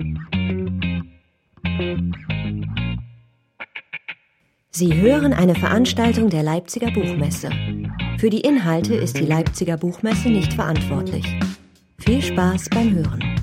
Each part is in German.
Sie hören eine Veranstaltung der Leipziger Buchmesse. Für die Inhalte ist die Leipziger Buchmesse nicht verantwortlich. Viel Spaß beim Hören.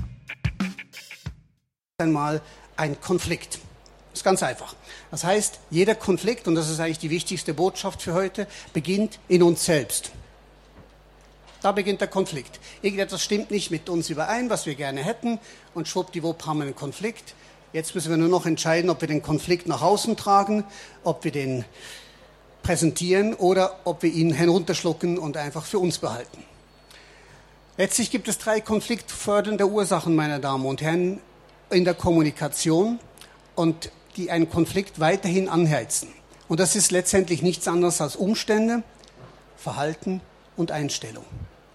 Einmal ein Konflikt. Das ist ganz einfach. Das heißt, jeder Konflikt, und das ist eigentlich die wichtigste Botschaft für heute, beginnt in uns selbst. Da beginnt der Konflikt. Irgendetwas stimmt nicht mit uns überein, was wir gerne hätten, und schwuppdiwupp haben wir einen Konflikt. Jetzt müssen wir nur noch entscheiden, ob wir den Konflikt nach außen tragen, ob wir den präsentieren oder ob wir ihn herunterschlucken und einfach für uns behalten. Letztlich gibt es 3 konfliktfördernde Ursachen, meine Damen und Herren, in der Kommunikation und die einen Konflikt weiterhin anheizen. Und das ist letztendlich nichts anderes als Umstände, Verhalten und Einstellung.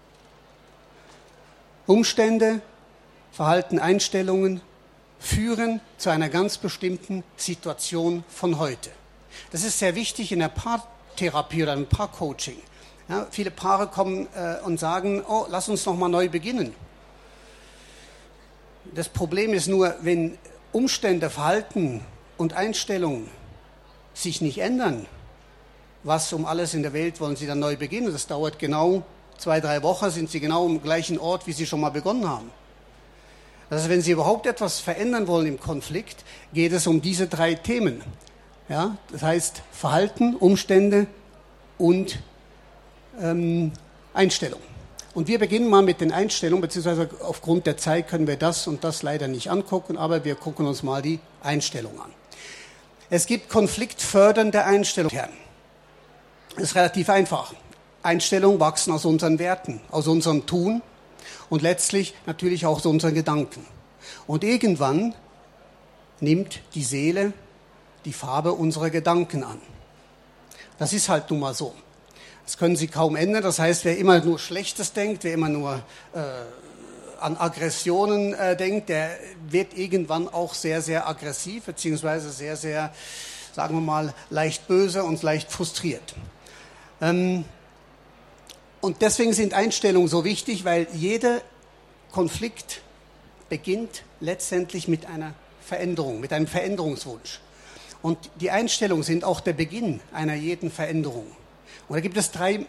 Umstände, Verhalten, Einstellungen führen zu einer ganz bestimmten Situation von heute. Das ist sehr wichtig in der Paartherapie oder im Paarcoaching. Ja, viele Paare kommen und sagen, oh, lass uns noch mal neu beginnen. Das Problem ist nur, wenn Umstände, Verhalten und Einstellungen sich nicht ändern, was um alles in der Welt wollen Sie dann neu beginnen? Das dauert genau 2-3 Wochen, sind Sie genau am gleichen Ort, wie Sie schon mal begonnen haben. Also wenn Sie überhaupt etwas verändern wollen im Konflikt, geht es um diese 3 Themen. Ja, das heißt Verhalten, Umstände und Einstellung. Und wir beginnen mal mit den Einstellungen, beziehungsweise aufgrund der Zeit können wir das und das leider nicht angucken, aber wir gucken uns mal die Einstellung an. Es gibt konfliktfördernde Einstellungen. Das ist relativ einfach. Einstellungen wachsen aus unseren Werten, aus unserem Tun und letztlich natürlich auch aus unseren Gedanken. Und irgendwann nimmt die Seele die Farbe unserer Gedanken an. Das ist halt nun mal so. Das können Sie kaum ändern. Das heißt, wer immer nur Schlechtes denkt, wer immer nur an Aggressionen denkt, der wird irgendwann auch sehr, sehr aggressiv, beziehungsweise sehr, sehr, sagen wir mal, leicht böse und leicht frustriert. Und deswegen sind Einstellungen so wichtig, weil jeder Konflikt beginnt letztendlich mit einer Veränderung, mit einem Veränderungswunsch. Und die Einstellungen sind auch der Beginn einer jeden Veränderung. Und da gibt es drei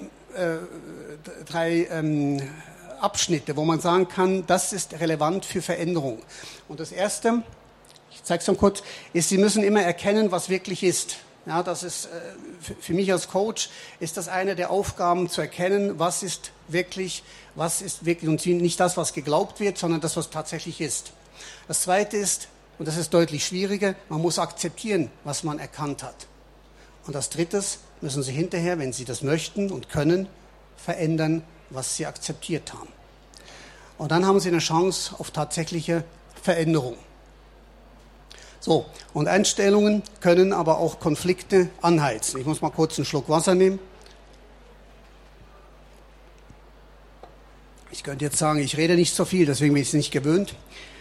Abschnitte, wo man sagen kann, das ist relevant für Veränderung. Und das erste, ich zeige es mal kurz, ist, Sie müssen immer erkennen, was wirklich ist. Ja, das ist für mich als Coach ist das eine der Aufgaben, zu erkennen, was ist wirklich und nicht das, was geglaubt wird, sondern das, was tatsächlich ist. Das zweite ist, und das ist deutlich schwieriger, man muss akzeptieren, was man erkannt hat. Und das dritte müssen Sie hinterher, wenn Sie das möchten und können, verändern, was Sie akzeptiert haben. Und dann haben Sie eine Chance auf tatsächliche Veränderung. So, und Einstellungen können aber auch Konflikte anheizen. Ich muss mal kurz einen Schluck Wasser nehmen. Ich könnte jetzt sagen, ich rede nicht so viel, deswegen bin ich es nicht gewöhnt.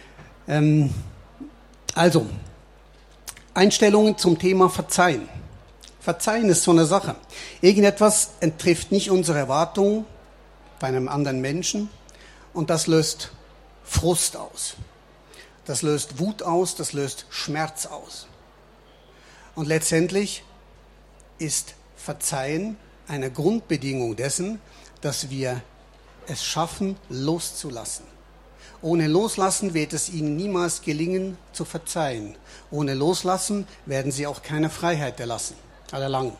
Also, Einstellungen zum Thema Verzeihen. Verzeihen ist so eine Sache. Irgendetwas trifft nicht unsere Erwartungen bei einem anderen Menschen und das löst Frust aus. Das löst Wut aus, das löst Schmerz aus. Und letztendlich ist Verzeihen eine Grundbedingung dessen, dass wir es schaffen, loszulassen. Ohne Loslassen wird es Ihnen niemals gelingen, zu verzeihen. Ohne Loslassen werden Sie auch keine Freiheit erlangen.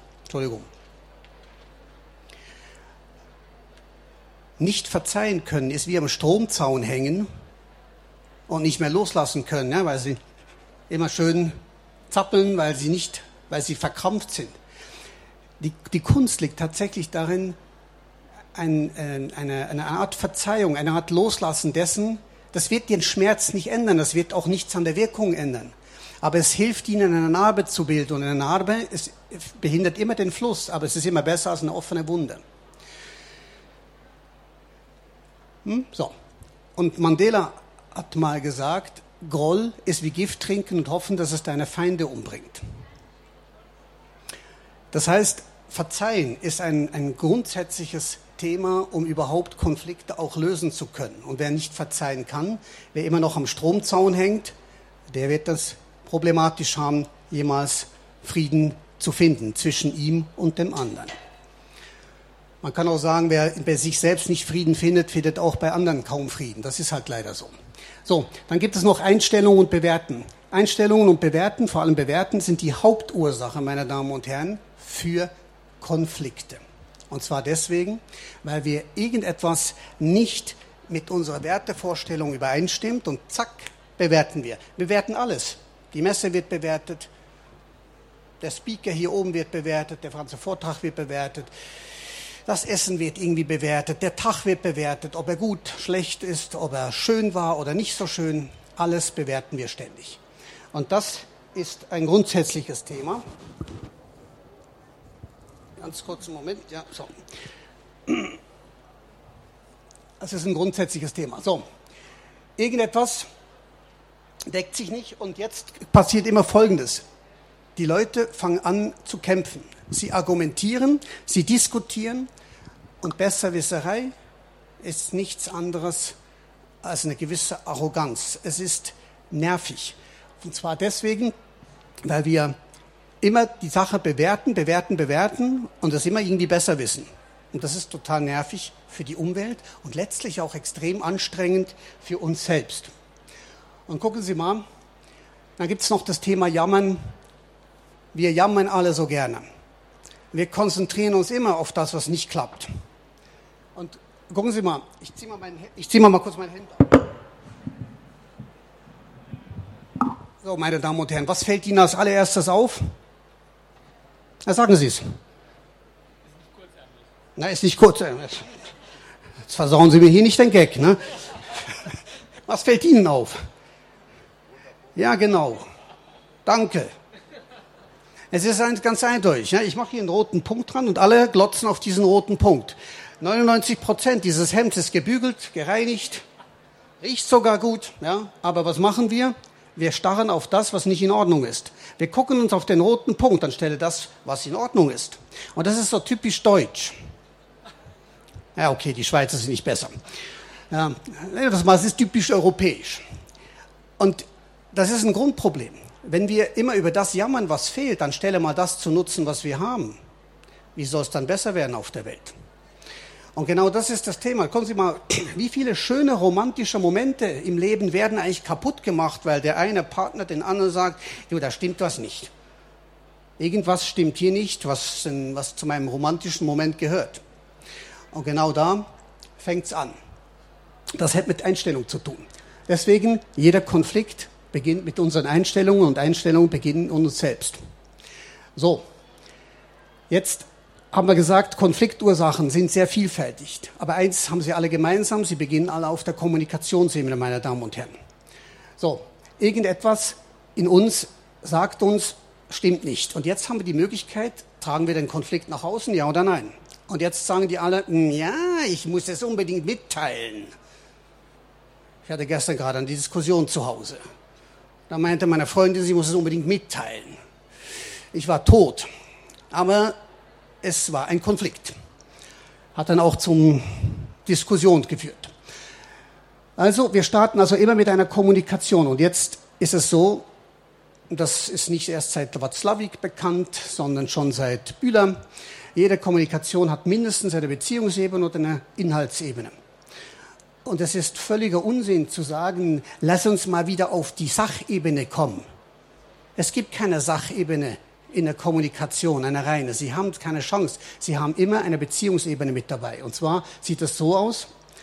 Nicht verzeihen können ist wie am Stromzaun hängen und nicht mehr loslassen können, ja, weil Sie immer schön zappeln, weil Sie verkrampft sind. Die Kunst liegt tatsächlich darin, eine Art Verzeihung, eine Art Loslassen dessen. Das wird den Schmerz nicht ändern, das wird auch nichts an der Wirkung ändern. Aber es hilft Ihnen, eine Narbe zu bilden. Und eine Narbe behindert immer den Fluss, aber es ist immer besser als eine offene Wunde. So. Und Mandela hat mal gesagt, Groll ist wie Gift trinken und hoffen, dass es deine Feinde umbringt. Das heißt, Verzeihen ist ein grundsätzliches Thema, um überhaupt Konflikte auch lösen zu können. Und wer nicht verzeihen kann, wer immer noch am Stromzaun hängt, der wird das problematisch haben, jemals Frieden zu finden zwischen ihm und dem anderen. Man kann auch sagen, wer bei sich selbst nicht Frieden findet, findet auch bei anderen kaum Frieden. Das ist halt leider so. So, dann gibt es noch Einstellungen und Bewerten. Einstellungen und Bewerten, vor allem Bewerten, sind die Hauptursache, meine Damen und Herren, für Konflikte. Und zwar deswegen, weil wir irgendetwas nicht mit unserer Wertevorstellung übereinstimmt und zack, bewerten wir. Wir bewerten alles. Die Messe wird bewertet, der Speaker hier oben wird bewertet, der ganze Vortrag wird bewertet. Das Essen wird irgendwie bewertet, der Tag wird bewertet, ob er gut, schlecht ist, ob er schön war oder nicht so schön. Alles bewerten wir ständig. Und das ist ein grundsätzliches Thema. Ganz kurzen Moment, ja, so. Das ist ein grundsätzliches Thema. So, irgendetwas deckt sich nicht und jetzt passiert immer Folgendes. Die Leute fangen an zu kämpfen. Sie argumentieren, sie diskutieren und Besserwisserei ist nichts anderes als eine gewisse Arroganz. Es ist nervig. Und zwar deswegen, weil wir immer die Sache bewerten und das immer irgendwie besser wissen. Und das ist total nervig für die Umwelt und letztlich auch extrem anstrengend für uns selbst. Und gucken Sie mal, dann gibt es noch das Thema Jammern. Wir jammern alle so gerne. Wir konzentrieren uns immer auf das, was nicht klappt. Und gucken Sie mal, ich ziehe mal kurz mein Hemd ab. So, meine Damen und Herren, was fällt Ihnen als allererstes auf? Na, sagen Sie es. Na, ist nicht kurz. Jetzt versauen Sie mir hier nicht den Gag, ne? Was fällt Ihnen auf? Ja, genau. Danke. Es ist ganz eindeutig. Ja? Ich mache hier einen roten Punkt dran und alle glotzen auf diesen roten Punkt. 99% dieses Hemds ist gebügelt, gereinigt, riecht sogar gut. Ja? Aber was machen wir? Wir starren auf das, was nicht in Ordnung ist. Wir gucken uns auf den roten Punkt anstelle das, was in Ordnung ist. Und das ist so typisch deutsch. Ja, okay, die Schweizer sind nicht besser. Ja, das ist typisch europäisch. Und das ist ein Grundproblem. Wenn wir immer über das jammern, was fehlt, dann stelle mal das zu nutzen, was wir haben. Wie soll es dann besser werden auf der Welt? Und genau das ist das Thema. Kommen Sie mal, wie viele schöne romantische Momente im Leben werden eigentlich kaputt gemacht, weil der eine Partner den anderen sagt, du, da stimmt was nicht. Irgendwas stimmt hier nicht, was zu meinem romantischen Moment gehört. Und genau da fängt es an. Das hat mit Einstellung zu tun. Deswegen, jeder Konflikt beginnt mit unseren Einstellungen und Einstellungen beginnen in uns selbst. So, jetzt haben wir gesagt, Konfliktursachen sind sehr vielfältig. Aber eins haben sie alle gemeinsam, sie beginnen alle auf der Kommunikationsebene, meine Damen und Herren. So, irgendetwas in uns sagt uns, stimmt nicht. Und jetzt haben wir die Möglichkeit, tragen wir den Konflikt nach außen, ja oder nein? Und jetzt sagen die alle, ja, ich muss es unbedingt mitteilen. Ich hatte gestern gerade eine Diskussion zu Hause. Da meinte meine Freundin, sie muss es unbedingt mitteilen. Ich war tot, aber es war ein Konflikt. Hat dann auch zum Diskussion geführt. Also, wir starten also immer mit einer Kommunikation. Und jetzt ist es so, das ist nicht erst seit Watzlawick bekannt, sondern schon seit Bühler. Jede Kommunikation hat mindestens eine Beziehungsebene und eine Inhaltsebene. Und es ist völliger Unsinn zu sagen, lass uns mal wieder auf die Sachebene kommen. Es gibt keine Sachebene in der Kommunikation, eine reine. Sie haben keine Chance. Sie haben immer eine Beziehungsebene mit dabei. Und zwar sieht das so aus.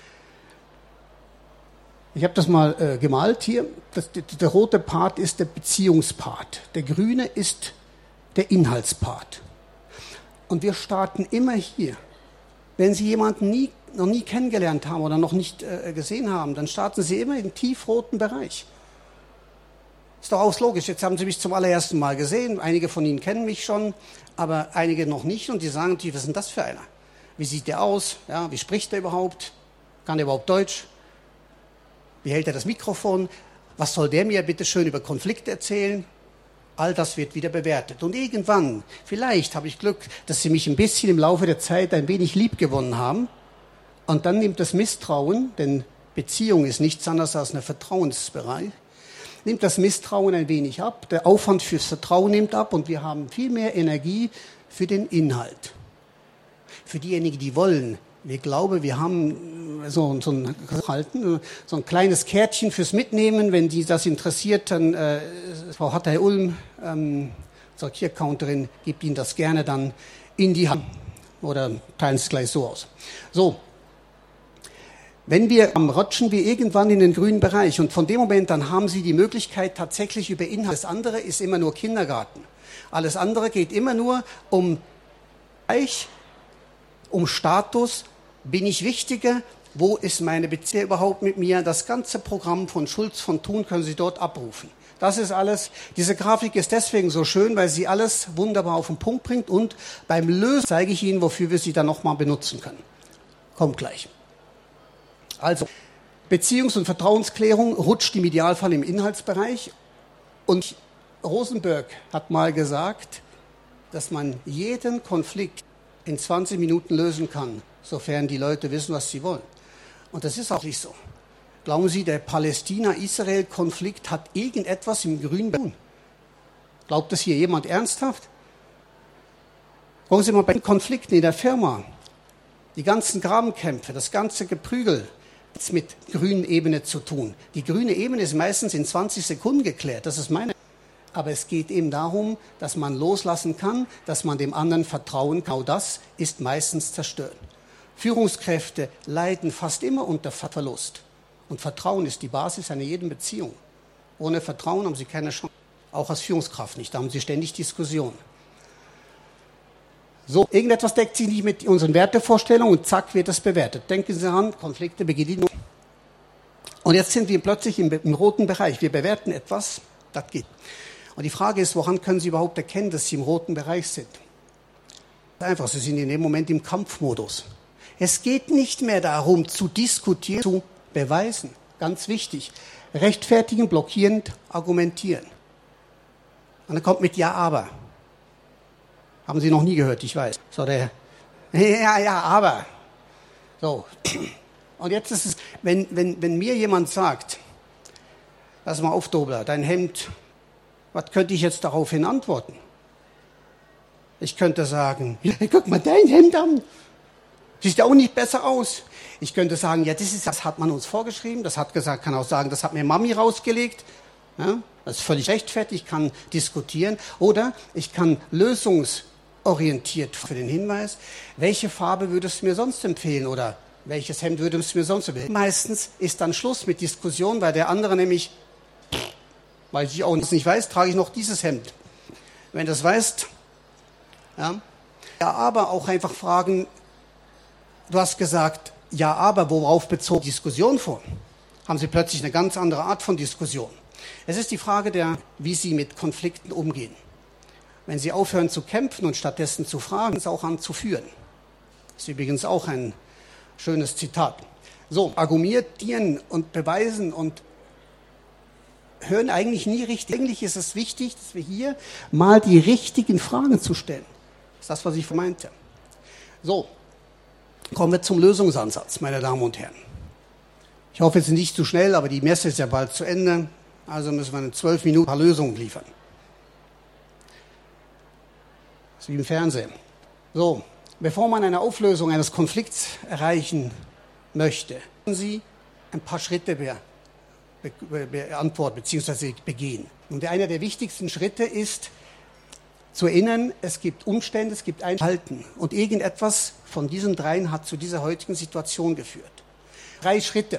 Ich habe das mal gemalt hier. Der rote Part ist der Beziehungspart. Der grüne ist der Inhaltspart. Und wir starten immer hier. Wenn Sie jemanden noch nie kennengelernt haben oder noch nicht gesehen haben, dann starten Sie immer im tiefroten Bereich. Ist doch auch logisch. Jetzt haben Sie mich zum allerersten Mal gesehen. Einige von Ihnen kennen mich schon, aber einige noch nicht. Und die sagen natürlich, was ist denn das für einer? Wie sieht der aus? Ja, wie spricht der überhaupt? Kann der überhaupt Deutsch? Wie hält er das Mikrofon? Was soll der mir bitte schön über Konflikte erzählen? All das wird wieder bewertet. Und irgendwann, vielleicht habe ich Glück, dass Sie mich ein bisschen im Laufe der Zeit ein wenig lieb gewonnen haben. Und dann nimmt das Misstrauen, denn Beziehung ist nichts anderes als ein Vertrauensbereich, nimmt das Misstrauen ein wenig ab, der Aufwand fürs Vertrauen nimmt ab und wir haben viel mehr Energie für den Inhalt. Für diejenigen, die wollen. Ich glaube, wir haben so ein kleines Kärtchen fürs Mitnehmen. Wenn die das interessiert, dann Frau Hattay-Ulm, Sortiercounterin, gibt Ihnen das gerne dann in die Hand. Oder teilen es gleich so aus. So, rutschen wir irgendwann in den grünen Bereich und von dem Moment an haben Sie die Möglichkeit tatsächlich über Inhalt. Das andere ist immer nur Kindergarten. Alles andere geht immer nur um Status. Bin ich wichtiger? Wo ist meine Beziehung überhaupt mit mir? Das ganze Programm von Schulz von Thun können Sie dort abrufen. Das ist alles. Diese Grafik ist deswegen so schön, weil sie alles wunderbar auf den Punkt bringt und beim Lösen zeige ich Ihnen, wofür wir sie dann nochmal benutzen können. Kommt gleich. Also, Beziehungs- und Vertrauensklärung rutscht im Idealfall im Inhaltsbereich und Rosenberg hat mal gesagt, dass man jeden Konflikt in 20 Minuten lösen kann, sofern die Leute wissen, was sie wollen. Und das ist auch nicht so. Glauben Sie, der Palästina-Israel-Konflikt hat irgendetwas im Grünen zu tun? Glaubt das hier jemand ernsthaft? Gucken Sie mal bei den Konflikten in der Firma. Die ganzen Grabenkämpfe, das ganze Geprügel, hat mit grünen Ebene zu tun. Die grüne Ebene ist meistens in 20 Sekunden geklärt. Das ist meine. Aber es geht eben darum, dass man loslassen kann, dass man dem anderen vertrauen kann. Genau das ist meistens zerstört. Führungskräfte leiden fast immer unter Verlust. Und Vertrauen ist die Basis einer jeden Beziehung. Ohne Vertrauen haben Sie keine Chance. Auch als Führungskraft nicht. Da haben Sie ständig Diskussionen. So, irgendetwas deckt sich nicht mit unseren Wertevorstellungen und zack wird das bewertet. Denken Sie an, Konflikte beginnen. Und jetzt sind wir plötzlich im roten Bereich. Wir bewerten etwas, das geht. Und die Frage ist, woran können Sie überhaupt erkennen, dass Sie im roten Bereich sind? Einfach, Sie sind in dem Moment im Kampfmodus. Es geht nicht mehr darum, zu diskutieren, zu beweisen. Ganz wichtig. Rechtfertigen, blockierend, argumentieren. Und dann kommt mit Ja, aber. Haben Sie noch nie gehört, ich weiß. So der, ja, aber. So. Und jetzt ist es, wenn mir jemand sagt, pass mal auf, Dobler, dein Hemd, was könnte ich jetzt daraufhin antworten? Ich könnte sagen, hey, guck mal dein Hemd an. Sieht ja auch nicht besser aus. Ich könnte sagen, ja, das hat man uns vorgeschrieben. Das hat gesagt, kann auch sagen, das hat mir Mami rausgelegt. Ja, das ist völlig rechtfertigt, ich kann diskutieren. Oder ich kann lösungsorientiert für den Hinweis, welche Farbe würdest du mir sonst empfehlen? Oder welches Hemd würdest du mir sonst empfehlen? Meistens ist dann Schluss mit Diskussion, weil der andere nämlich, weil ich auch nicht weiß, trage ich noch dieses Hemd. Wenn du das weißt, ja, aber auch einfach fragen, du hast gesagt, ja, aber worauf bezog die Diskussion vor? Haben Sie plötzlich eine ganz andere Art von Diskussion. Es ist die Frage wie Sie mit Konflikten umgehen. Wenn Sie aufhören zu kämpfen und stattdessen zu fragen, es auch an zu führen. Das ist übrigens auch ein schönes Zitat. So, argumentieren und beweisen und hören eigentlich nie richtig. Eigentlich ist es wichtig, dass wir hier mal die richtigen Fragen zu stellen. Das ist das, was ich meinte. So, kommen wir zum Lösungsansatz, meine Damen und Herren. Ich hoffe, es ist nicht zu schnell, aber die Messe ist ja bald zu Ende. Also müssen wir in 12 Minuten ein paar Lösungen liefern. Das ist wie im Fernsehen. So, bevor man eine Auflösung eines Konflikts erreichen möchte, müssen Sie ein paar Schritte beantworten bzw. begehen. Und einer der wichtigsten Schritte ist, zu erinnern, es gibt Umstände, es gibt ein Verhalten. Und irgendetwas von diesen dreien hat zu dieser heutigen Situation geführt. 3 Schritte.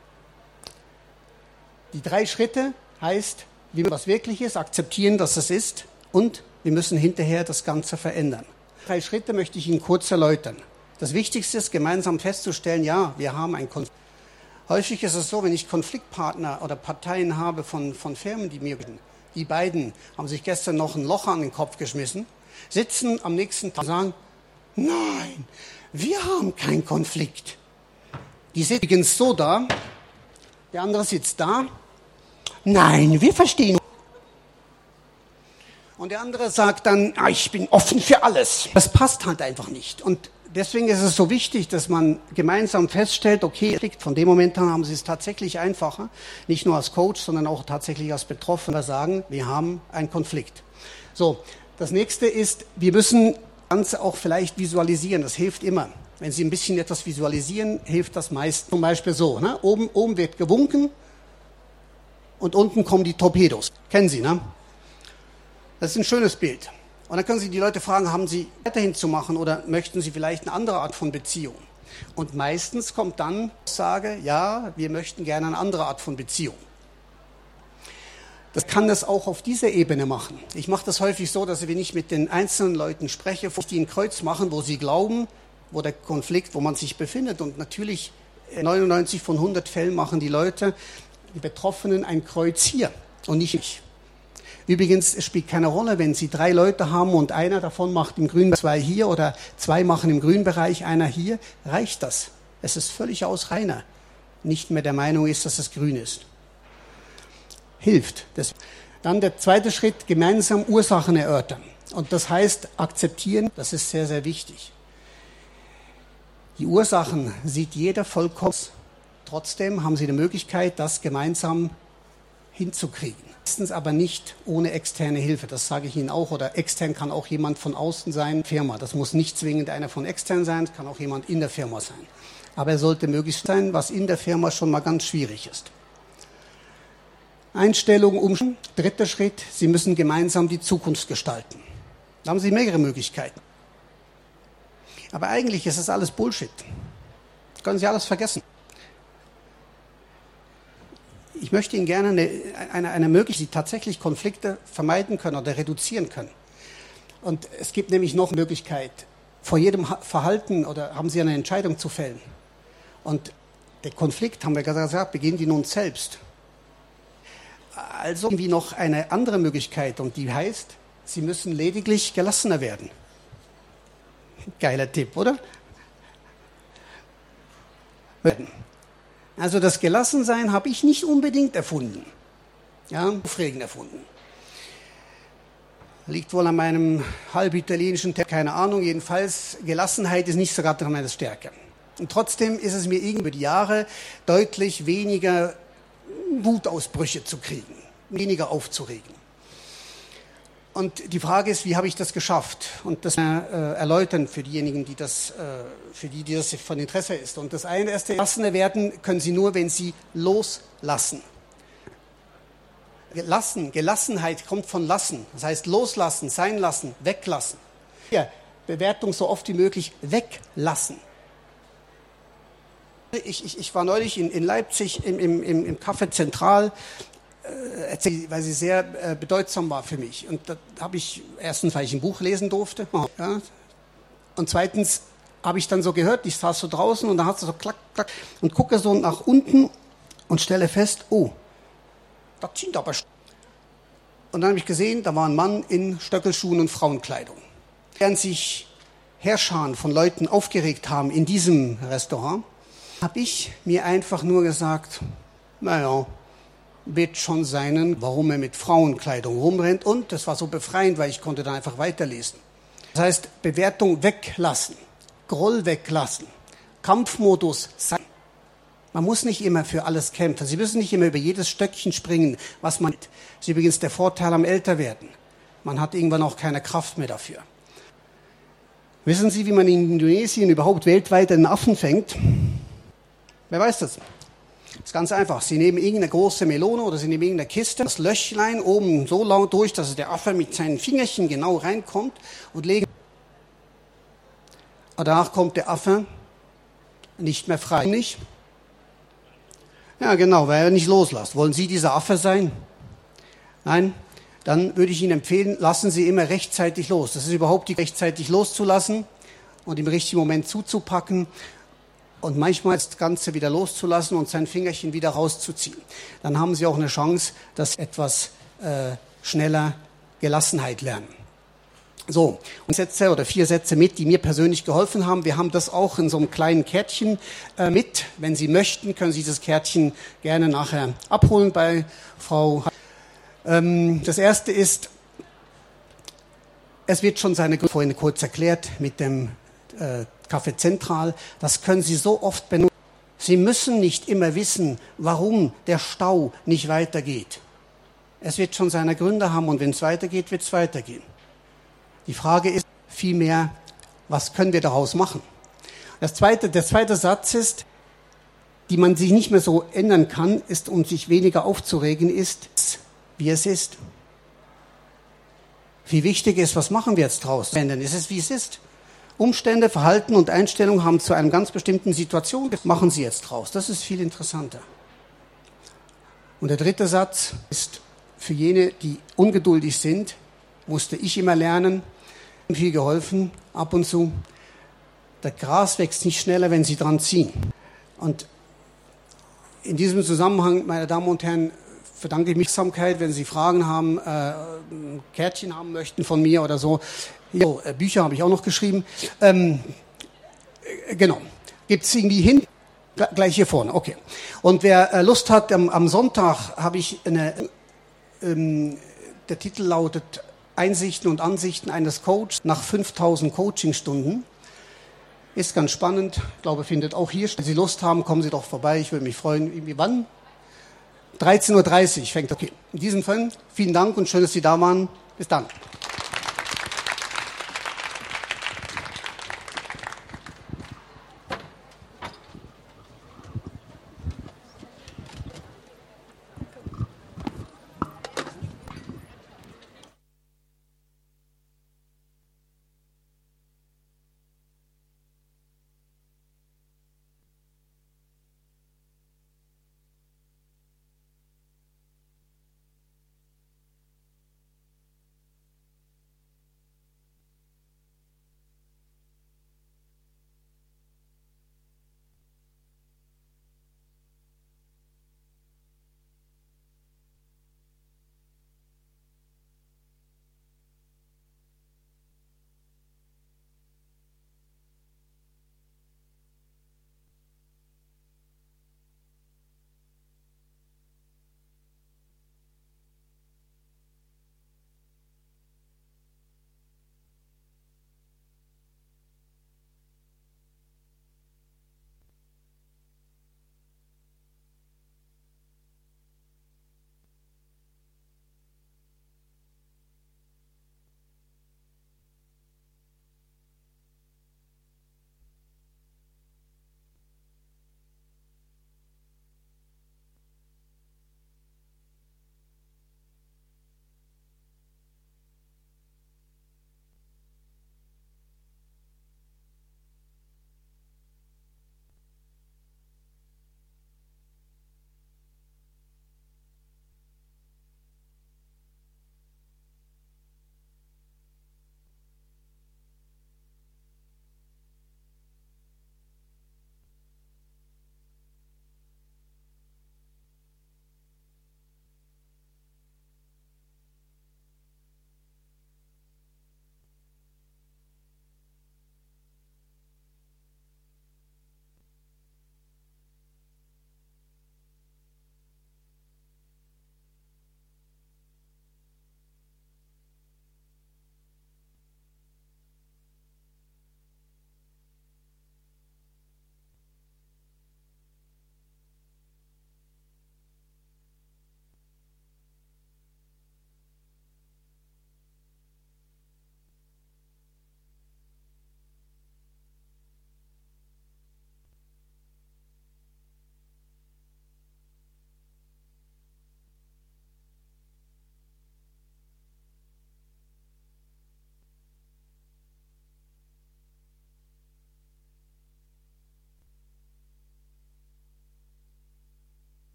Die 3 Schritte heißt, wie man was wirklich ist, akzeptieren, dass es ist und wir müssen hinterher das Ganze verändern. 3 Schritte möchte ich Ihnen kurz erläutern. Das Wichtigste ist, gemeinsam festzustellen, ja, wir haben einen Konflikt. Häufig ist es so, wenn ich Konfliktpartner oder Parteien habe von Firmen, die beiden haben sich gestern noch ein Loch an den Kopf geschmissen, sitzen am nächsten Tag und sagen, nein, wir haben keinen Konflikt. Die sitzen übrigens so da, der andere sitzt da, nein, wir verstehen. Und der andere sagt dann, ich bin offen für alles. Das passt halt einfach nicht. Und Deswegen ist es so wichtig, dass man gemeinsam feststellt, okay, von dem Moment an haben Sie es tatsächlich einfacher, nicht nur als Coach, sondern auch tatsächlich als Betroffener sagen, wir haben einen Konflikt. So, das nächste ist, wir müssen das Ganze auch vielleicht visualisieren, das hilft immer. Wenn Sie ein bisschen etwas visualisieren, hilft das meist. Zum Beispiel so, ne? Oben wird gewunken und unten kommen die Torpedos. Kennen Sie, ne? Das ist ein schönes Bild. Und dann können Sie die Leute fragen, haben Sie weiterhin zu machen oder möchten Sie vielleicht eine andere Art von Beziehung? Und meistens kommt dann die Aussage, ja, wir möchten gerne eine andere Art von Beziehung. Das kann das auch auf dieser Ebene machen. Ich mache das häufig so, dass wenn ich mit den einzelnen Leuten spreche, die ein Kreuz machen, wo sie glauben, wo der Konflikt, wo man sich befindet. Und natürlich 99 von 100 Fällen machen die Leute, die Betroffenen, ein Kreuz hier und nicht ich. Übrigens, es spielt keine Rolle, wenn Sie 3 Leute haben und einer davon macht im Grünbereich 2 hier oder 2 machen im Grünbereich, einer hier, reicht das. Es ist völlig ausreichend. Nicht mehr der Meinung ist, dass es grün ist. Hilft. Dann der zweite Schritt, gemeinsam Ursachen erörtern. Und das heißt, akzeptieren, das ist sehr, sehr wichtig. Die Ursachen sieht jeder vollkommen. Trotzdem haben Sie die Möglichkeit, das gemeinsam hinzukriegen. Meistens aber nicht ohne externe Hilfe, das sage ich Ihnen auch. Oder extern kann auch jemand von außen sein, Firma. Das muss nicht zwingend einer von extern sein, es kann auch jemand in der Firma sein. Aber er sollte möglich sein, was in der Firma schon mal ganz schwierig ist. Einstellung, dritter Schritt, Sie müssen gemeinsam die Zukunft gestalten. Da haben Sie mehrere Möglichkeiten. Aber eigentlich ist das alles Bullshit. Das können Sie alles vergessen. Ich möchte Ihnen gerne eine Möglichkeit, die tatsächlich Konflikte vermeiden können oder reduzieren können. Und es gibt nämlich noch eine Möglichkeit, vor jedem Verhalten oder haben Sie eine Entscheidung zu fällen. Und der Konflikt, haben wir gesagt, beginnt in uns selbst. Also irgendwie noch eine andere Möglichkeit und die heißt, Sie müssen lediglich gelassener werden. Geiler Tipp, oder? Also das Gelassensein habe ich nicht unbedingt erfunden. Ja, aufregend erfunden. Liegt wohl an meinem halb italienischen Text, keine Ahnung. Jedenfalls, Gelassenheit ist nicht so gerade meine Stärke. Und trotzdem ist es mir über die Jahre deutlich weniger Wutausbrüche zu kriegen, weniger aufzuregen. Und die Frage ist, wie habe ich das geschafft? Und das erläutern für diejenigen, die das von Interesse ist. Und das erste, gelassener werden können Sie nur, wenn Sie loslassen. Gelassenheit kommt von lassen. Das heißt loslassen, sein lassen, weglassen. Ja, Bewertung so oft wie möglich weglassen. Ich war neulich in Leipzig im Café Zentral, weil sie sehr bedeutsam war für mich. Und da habe ich, erstens, weil ich ein Buch lesen durfte, ja, und zweitens habe ich dann so gehört, ich saß so draußen und da hat es so klack, klack, und gucke so nach unten und stelle fest, oh, das zieht aber. Und dann habe ich gesehen, da war ein Mann in Stöckelschuhen und Frauenkleidung. Während sich Heerscharen von Leuten aufgeregt haben in diesem Restaurant, habe ich mir einfach nur gesagt, naja, wird schon sein, warum er mit Frauenkleidung rumrennt. Und das war so befreiend, weil ich konnte dann einfach weiterlesen. Das heißt, Bewertung weglassen, Groll weglassen, Kampfmodus sein. Man muss nicht immer für alles kämpfen. Sie müssen nicht immer über jedes Stöckchen springen, was man... Das ist übrigens der Vorteil am Älterwerden. Man hat irgendwann auch keine Kraft mehr dafür. Wissen Sie, wie man in Indonesien überhaupt weltweit einen Affen fängt? Wer weiß das? Das ist ganz einfach. Sie nehmen irgendeine große Melone oder Sie nehmen irgendeine Kiste, das Löchlein oben so lang durch, dass der Affe mit seinen Fingerchen genau reinkommt und legen. Und danach kommt der Affe nicht mehr frei. Nicht? Ja, genau, weil er nicht loslässt. Wollen Sie dieser Affe sein? Nein? Dann würde ich Ihnen empfehlen, lassen Sie immer rechtzeitig los. Das ist überhaupt nicht rechtzeitig loszulassen und im richtigen Moment zuzupacken. Und manchmal das Ganze wieder loszulassen und sein Fingerchen wieder rauszuziehen. Dann haben Sie auch eine Chance, dass etwas schneller Gelassenheit lernen. So, und Sätze oder 4 Sätze mit, die mir persönlich geholfen haben. Wir haben das auch in so einem kleinen Kärtchen mit. Wenn Sie möchten, können Sie dieses Kärtchen gerne nachher abholen bei Frau. Das erste ist, es wird schon seine Gründe vorhin kurz erklärt mit dem Café Zentral, das können Sie so oft benutzen. Sie müssen nicht immer wissen, warum der Stau nicht weitergeht. Es wird schon seine Gründe haben und wenn es weitergeht, wird es weitergehen. Die Frage ist vielmehr, was können wir daraus machen? Der zweite Satz ist, die man sich nicht mehr so ändern kann, ist, um sich weniger aufzuregen, ist, wie es ist. Wie wichtig ist, was machen wir jetzt draus? Es ist, wie es ist. Umstände, Verhalten und Einstellungen haben zu einer ganz bestimmten Situation. Was machen Sie jetzt draus? Das ist viel interessanter. Und der dritte Satz ist, für jene, die ungeduldig sind, musste ich immer lernen, viel geholfen, ab und zu. Das Gras wächst nicht schneller, wenn Sie dran ziehen. Und in diesem Zusammenhang, meine Damen und Herren, verdanke ich mich Aufmerksamkeit, wenn Sie Fragen haben, ein Kärtchen haben möchten von mir oder so. Jo, Bücher habe ich auch noch geschrieben. Genau. Gibt es irgendwie hin? Gleich hier vorne, okay. Und wer Lust hat, am Sonntag habe ich der Titel lautet Einsichten und Ansichten eines Coaches nach 5000 Coachingstunden. Ist ganz spannend, ich glaube, findet auch hier. Wenn Sie Lust haben, kommen Sie doch vorbei, ich würde mich freuen. Irgendwie wann? 13:30 Uhr fängt. Okay. In diesem Fall, vielen Dank und schön, dass Sie da waren. Bis dann.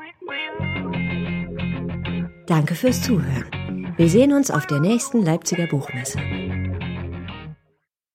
Danke fürs Zuhören. Wir sehen uns auf der nächsten Leipziger Buchmesse.